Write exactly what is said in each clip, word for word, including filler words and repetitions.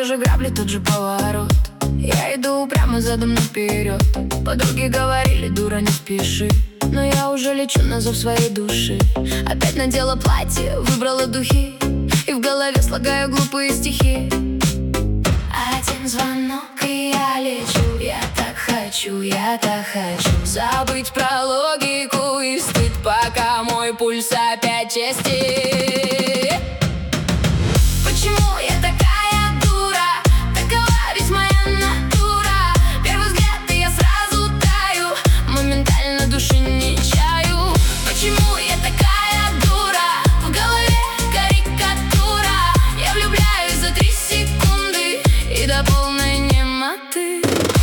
же грабли, тот же поворот. Я иду прямо задом наперед. Подруги говорили, дура, не спеши, но я уже лечу на зов своей души. Опять надела платье, выбрала духи, и в голове слагаю глупые стихи. Один звонок, и я лечу. Я так хочу, я так хочу забыть про логику и стыд, пока мой пульс опять частеет. Почему я такая дура? Такова ведь моя натура. Первый взгляд, и я сразу таю, моментально души не чаю. Почему я такая дура? В голове карикатура. Я влюбляюсь за три секунды и до полной немоты.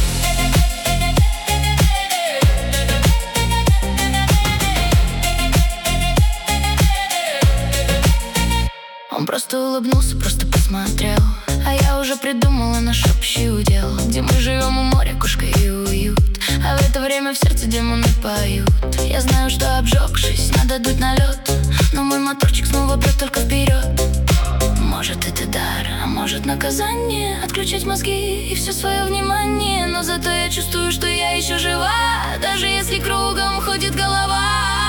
Он просто улыбнулся, просто посмотрел, а я уже придумала наш общий удел, где мы живем у моря, кошка и уют. А в это время в сердце демоны поют. Я знаю, что обжегшись, надо дуть на лед, но мой моторчик снова прет только вперед. Может, это дар, а может, наказание. Отключать мозги и все свое внимание. Но зато я чувствую, что я еще жива, даже если кругом ходит голова.